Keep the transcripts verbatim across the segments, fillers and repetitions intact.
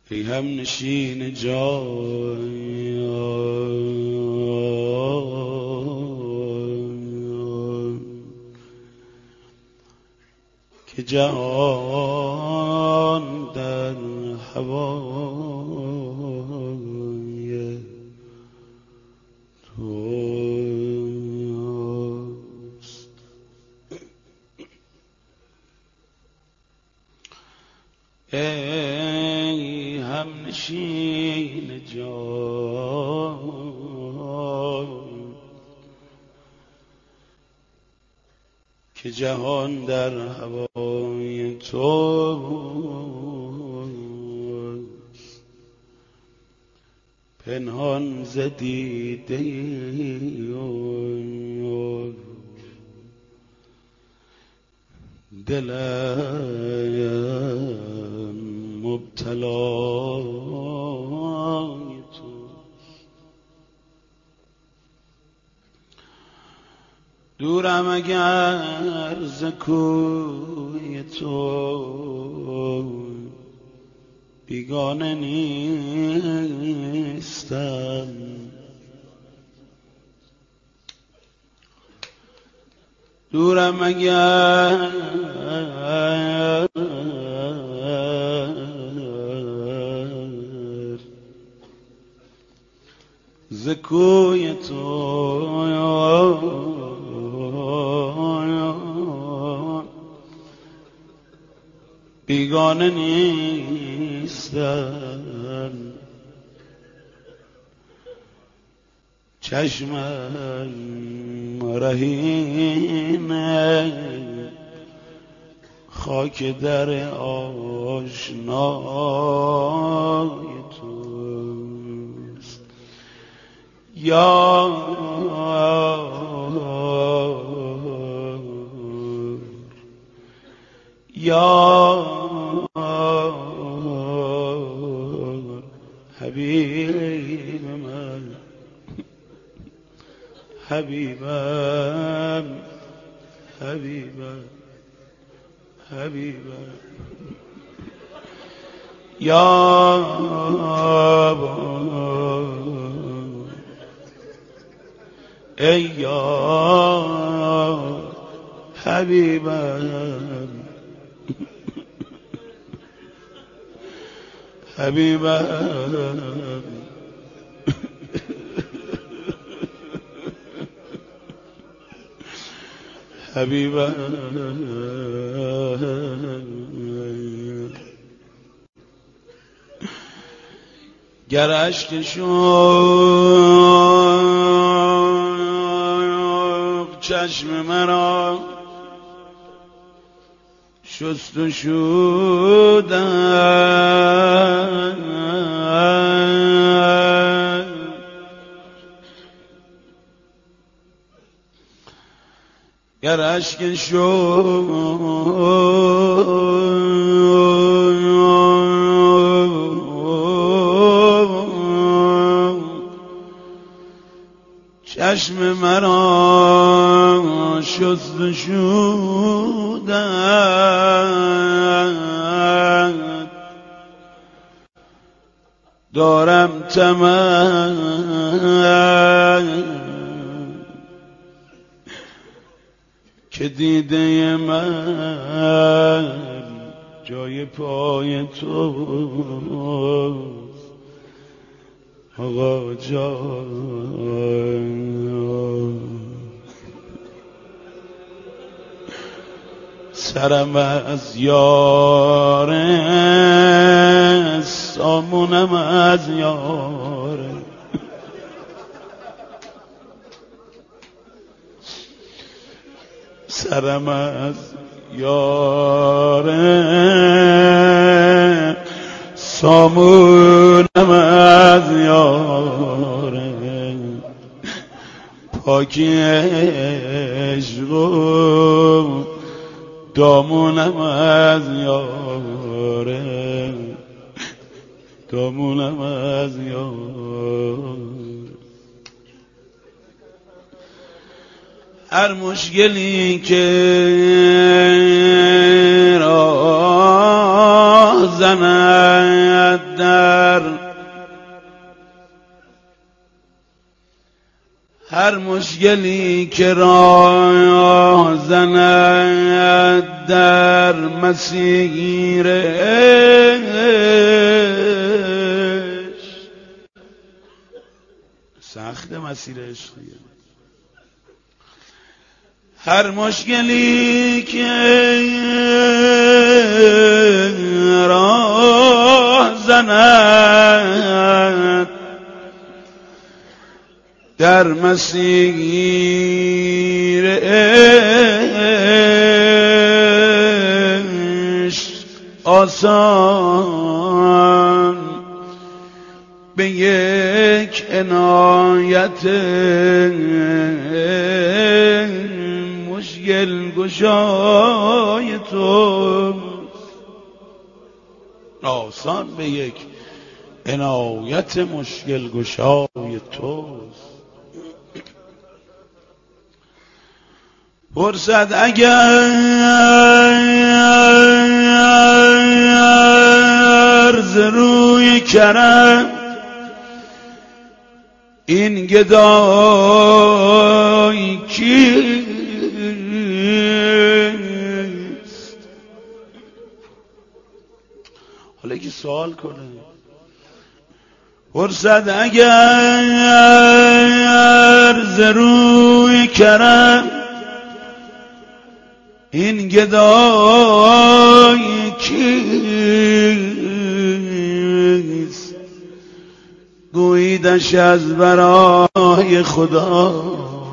ای هم نشین جای که جهان در هوای توست. ای هم نشین جای که جهان در هوای توست. پنهان ز دیده دلم مبتلای توست. دورم اگر ز کوی تو بیگانه نیستم. دورم اگر ز کوی تو بیگانه نیستم. چشمم رهین خاک در آشنای توست. یا یا حبیب من، حبیبم حبیبم حبیبم یا ای یا حبیبم حبیبم حبیبم گر اشک شوق چشم مرا شست و شودن، گر اشک شوق چشم مرا شست و شودن، دارم طمع که دیده من جای پای توست. آقا جان سرم از یاره سامونم از یاره، سرم از یاره سامونم از یاره، پاکی عشق و دامونم از یاره، دامونم از یاره. هر مشکلی که راه زند در هر مشکلی که راه زند در مسیر عشق، سخت مسیر عشقیه، هر مشکلی که راه زند در مسیر عشق آسان به یک عنایت مشکل گشای تو، آسان به یک عنایت مشکل گشای توست. فرصت اگر ز روی کرم این گدای کیست؟ حالا که سوال کنه فرصت اگر ز روی کرم این گدای کیست؟ گویدش از برای خدا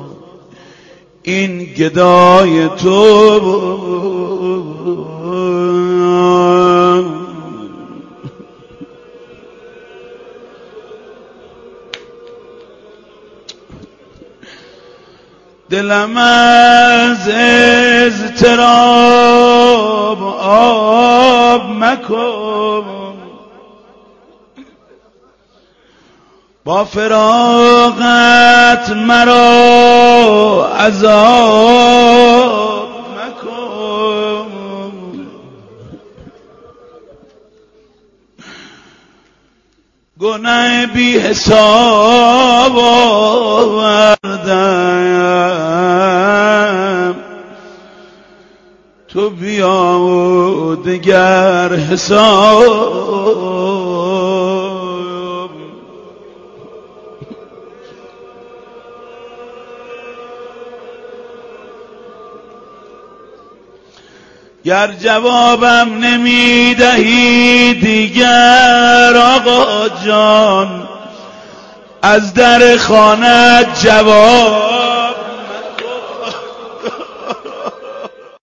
این گدای تو بود. دلم از اضطراب آب مکن، با فراغت مرا عذاب مکن. گناه بی حساب آوردم، تو بیا و دگر حساب. گر جوابم نمیدهی دیگر آقا جان، از در خانه جواب